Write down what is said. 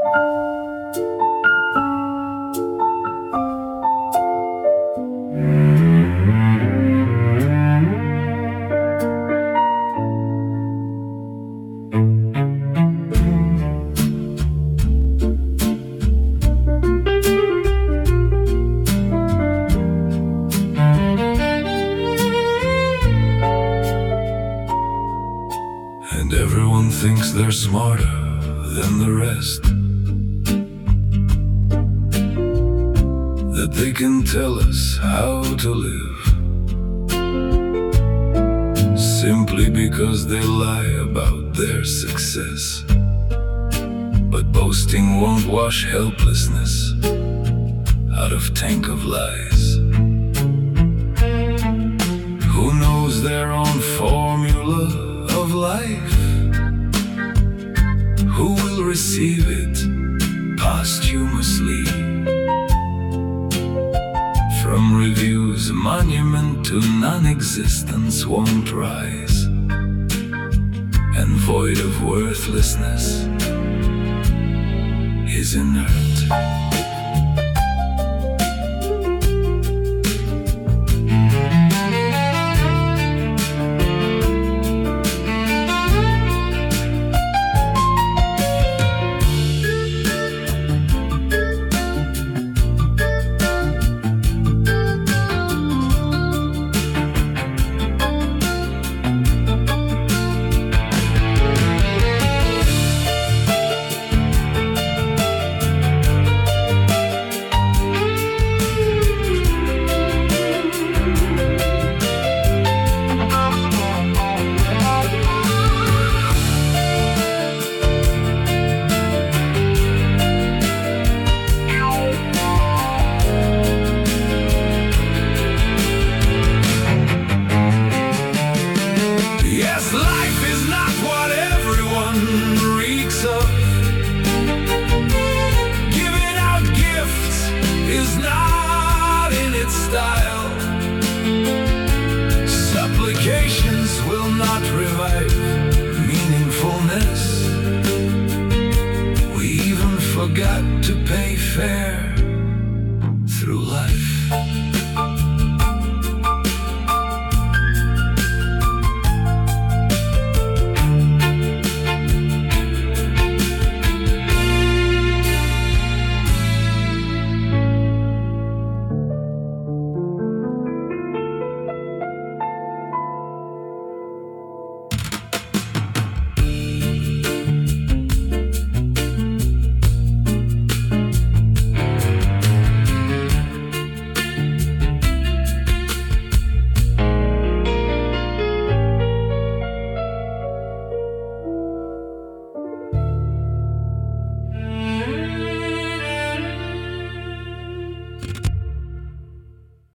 And everyone thinks they're smarter than the rest, that they can tell us how to live, simply because they lie about their success. But boasting won't wash helplessness out of tank of lies. Who knows their own formula of life? Who will receive it posthumously? From reviews, a monument to non-existence won't rise, and void of worthlessness is inert. Life is not what everyone reeks of. Giving out gifts is not in its style. Supplications will not revive meaningfulness. We even forgot to pay fair.